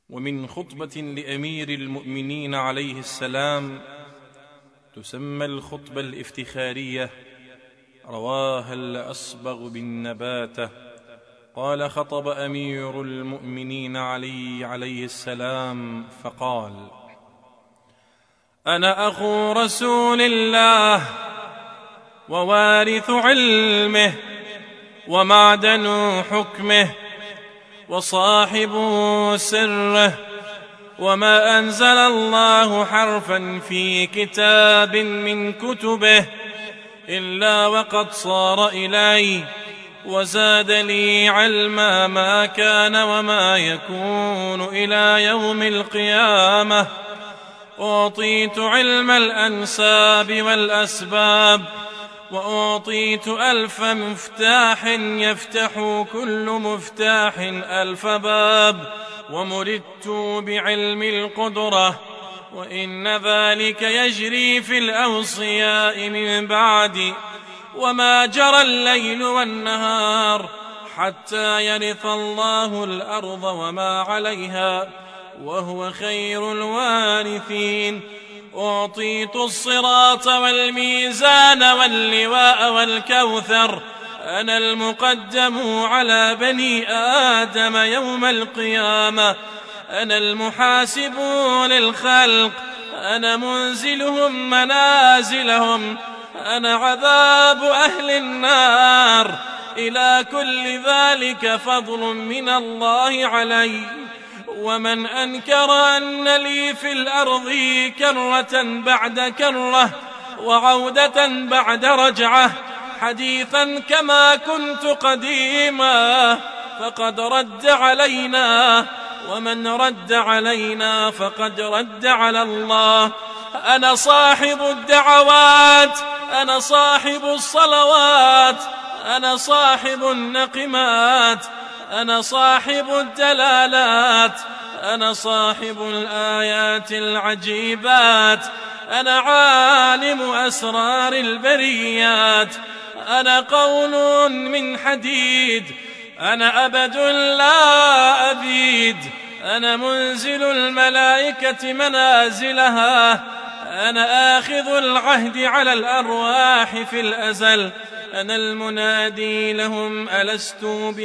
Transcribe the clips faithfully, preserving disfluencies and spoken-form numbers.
ومن خطبة لأمير المؤمنين عليه السلام تسمى الخطبة الافتخارية، رواها الأصبغ بالنباتة. قال: خطب أمير المؤمنين علي عليه السلام فقال: أنا أخو رسول الله ووارث علمه ومعدن حكمه وصاحب سره، وما أنزل الله حرفا في كتاب من كتبه إلا وقد صار إلي وزاد لي علما ما كان وما يكون إلى يوم القيامة. أعطيت علم الأنساب والأسباب، وأعطيت ألف مفتاح يفتح كل مفتاح ألف باب، ومردت بعلم القدرة، وإن ذلك يجري في الأوصياء من بعدي، وما جرى الليل والنهار حتى يرث الله الأرض وما عليها، وهو خير الوارثين. أعطيت الصراط والميزان واللواء والكوثر، أنا المقدم على بني آدم يوم القيامة، أنا المحاسب للخلق، أنا منزلهم منازلهم، أنا عذاب أهل النار. إلى كل ذلك فضل من الله علي. ومن أنكر أن لي في الأرض كرة بعد كرة وعودة بعد رجعة حديثا كما كنت قديما فقد رد علينا، ومن رد علينا فقد رد على الله. أنا صاحب الدعوات، أنا صاحب الصلوات، أنا صاحب النقمات، أنا صاحب الدلالات، أنا صاحب الآيات العجيبات، أنا عالم أسرار البريات، أنا قول من حديد، أنا أبد لا أبيد، أنا منزل الملائكة منازلها، أنا آخذ العهد على الأرواح في الأزل، أنا المنادي لهم ألست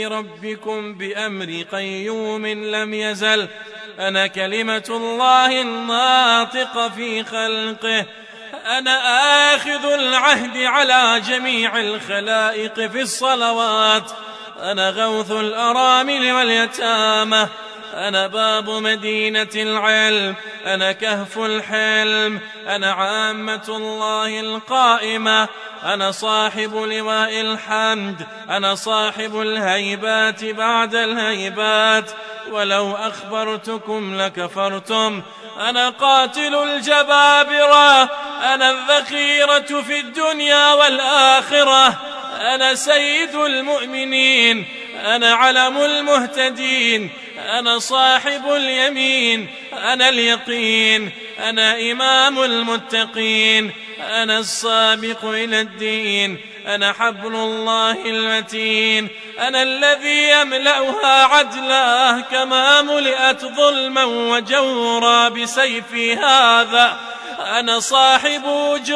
بربكم بأمر قيوم لم يزل، أنا كلمة الله الناطق في خلقه، أنا آخذ العهد على جميع الخلائق في الصلوات، أنا غوث الأرامل واليتامى، أنا باب مدينة العلم، أنا كهف الحلم، أنا عامة الله القائمة، أنا صاحب لواء الحمد، أنا صاحب الهيبات بعد الهيبات، ولو أخبرتكم لكفرتم، أنا قاتل الجبابرة، أنا الذخيرة في الدنيا والآخرة، أنا سيد المؤمنين، أنا علم المهتدين، أنا صاحب اليمين، أنا اليقين، أنا إمام المتقين، أنا السابق إلى الدين، أنا حبل الله المتين، أنا الذي يملأها عدلا كما ملئت ظلما وجورا بسيفي هذا، أنا صاحب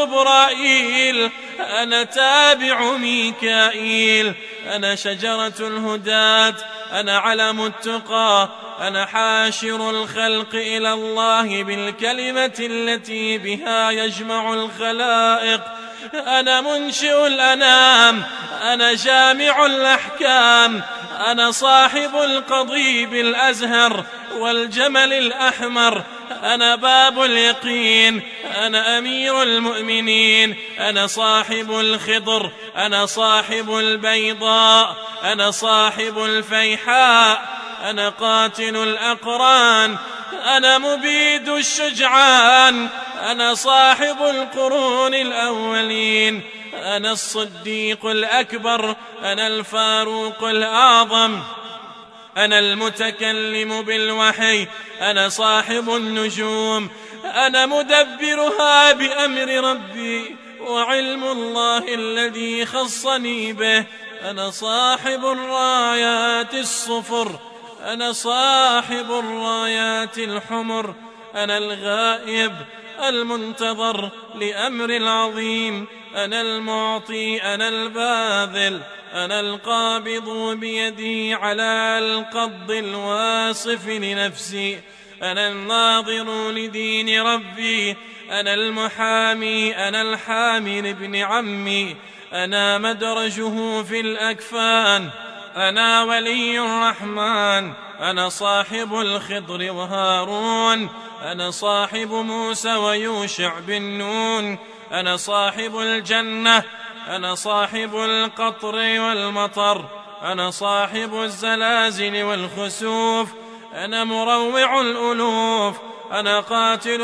جبرائيل، أنا تابع ميكائيل، أنا شجرة الهداة، أنا علم التقى، أنا حاشر الخلق إلى الله بالكلمة التي بها يجمع الخلائق، أنا منشئ الأنام، أنا جامع الأحكام، أنا صاحب القضيب الأزهر والجمل الأحمر، أنا باب اليقين، أنا أمير المؤمنين، أنا صاحب الخضر، أنا صاحب البيضاء، أنا صاحب الفيحاء، أنا قاتل الأقران، أنا مبيد الشجعان، أنا صاحب القرون الأولين، أنا الصديق الأكبر، أنا الفاروق الأعظم، أنا المتكلم بالوحي، أنا صاحب النجوم، أنا مدبرها بأمر ربي وعلم الله الذي خصني به، أنا صاحب الرايات الصفر، أنا صاحب الرايات الحمر، أنا الغائب المنتظر لأمر العظيم، أنا المعطي أنا الباذل، أنا القابض بيدي على القبض الواصف لنفسي، أنا الناظر لدين ربي، أنا المحامي أنا الحامي لابن عمي، أنا مدرجه في الأكفان، أنا ولي الرحمن، أنا صاحب الخضر وهارون، أنا صاحب موسى ويوشع بن نون، أنا صاحب الجنة، أنا صاحب القطر والمطر، أنا صاحب الزلازل والخسوف، أنا مروع الألوف، أنا قاتل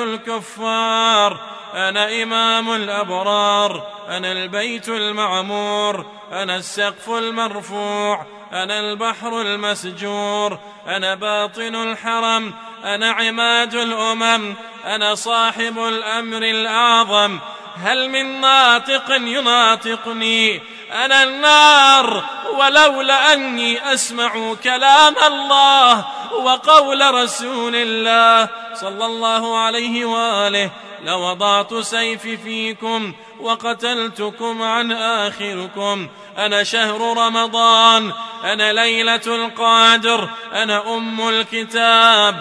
الكفار، أنا إمام الأبرار، أنا البيت المعمور، أنا السقف المرفوع، أنا البحر المسجور، أنا باطن الحرم، أنا عماد الأمم، أنا صاحب الأمر الأعظم، هل من ناطق يناطقني؟ أنا النار، ولولا أني أسمع كلام الله وقول رسول الله صلى الله عليه وآله لوضعت سيفي فيكم وقتلتكم عن آخركم. أنا شهر رمضان، أنا ليلة القدر، أنا أم الكتاب،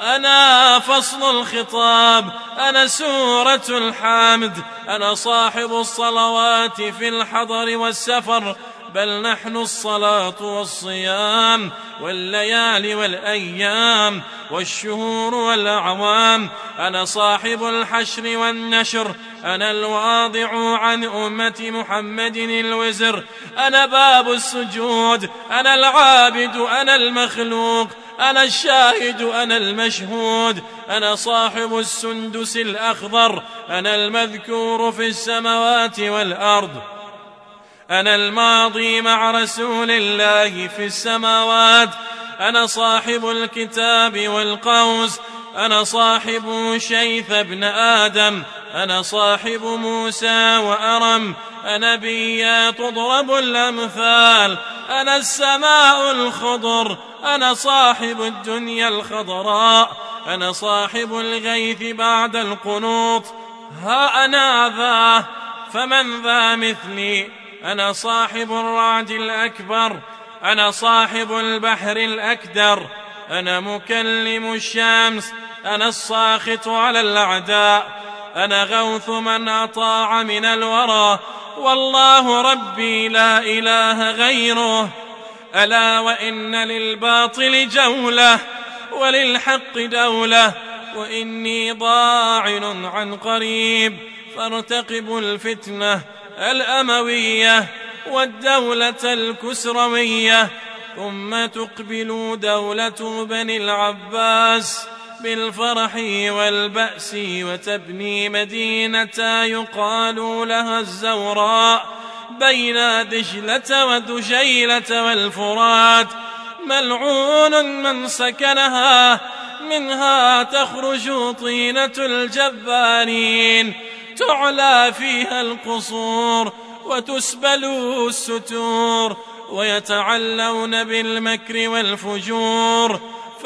أنا فصل الخطاب، أنا سورة الحمد، أنا صاحب الصلوات في الحضر والسفر، بل نحن الصلاة والصيام والليالي والأيام والشهور والأعوام. أنا صاحب الحشر والنشر، أنا الواضع عن أمة محمد الوزر، أنا باب السجود، أنا العابد، أنا المخلوق، أنا الشاهد، أنا المشهود، أنا صاحب السندس الأخضر، أنا المذكور في السماوات والأرض، أنا الماضي مع رسول الله في السماوات، أنا صاحب الكتاب والقوس، أنا صاحب شيث ابن آدم، أنا صاحب موسى وأرم، أنا بيا تضرب الأمثال، أنا السماء الخضر، أنا صاحب الدنيا الخضراء، أنا صاحب الغيث بعد القنوط، ها أنا ذا فمن ذا مثلي؟ أنا صاحب الرعد الأكبر، أنا صاحب البحر الأكدر، أنا مكلم الشمس، أنا الساخط على الأعداء، أنا غوث من أطاع من الورى، والله ربي لا إله غيره. ألا وإن للباطل جولة وللحق دولة، وإني ضاعن عن قريب، فارتقبوا الفتنة الأموية والدولة الكسروية، ثم تقبل دولة بني العباس بالفرح والبأس، وتبني مدينة يقال لها الزوراء بين دجلة ودجيلة والفرات، ملعون من سكنها، منها تخرج طينة الجبارين، تعلى فيها القصور وتسبل الستور، ويتعلون بالمكر والفجور،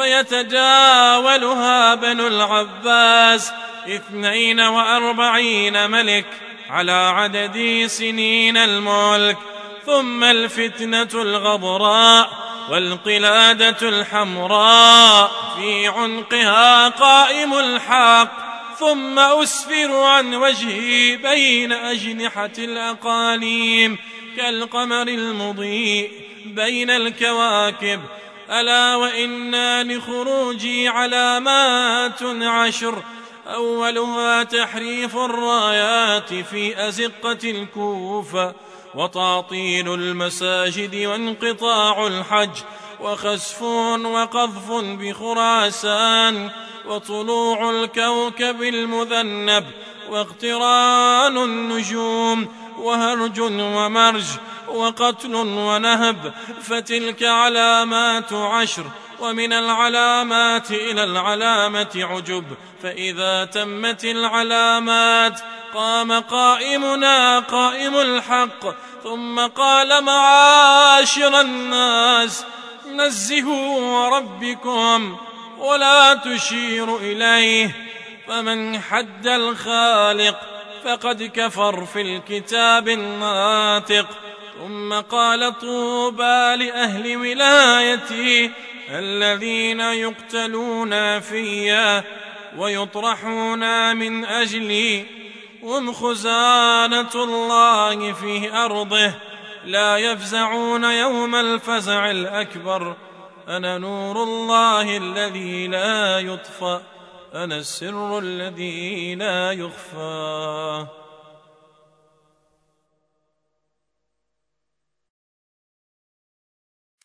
فيتجاولها بنو العباس اثنين وأربعين ملك على عدد سنين الملك، ثم الفتنة الغبراء والقلادة الحمراء في عنقها قائم الحق، ثم أسفر عن وجهي بين أجنحة الأقاليم كالقمر المضيء بين الكواكب. ألا وإنا لخروجي علامات عشر، أولها تحريف الرايات في أزقة الكوفة، وتعطيل المساجد وانقطاع الحج، وخسف وقذف بخراسان، وطلوع الكوكب المذنب، واقتران النجوم، وهرج ومرج، وقتل ونهب، فتلك علامات عشر. ومن العلامات إلى العلامة عجب، فإذا تمت العلامات قام قائمنا قائم الحق، ثم قال: معاشر الناس، نزهوا ربكم ولا تشير إليه، فمن حد الخالق فقد كفر في الكتاب الناطق. ثم قال طوبى لأهل ولايتي الذين يقتلون فيا ويطرحون من أجلي، هم خزانة الله في أرضه لا يفزعون يوم الفزع الأكبر. أنا نور الله الذي لا يطفأ، أنا السر الذي لا يخفى.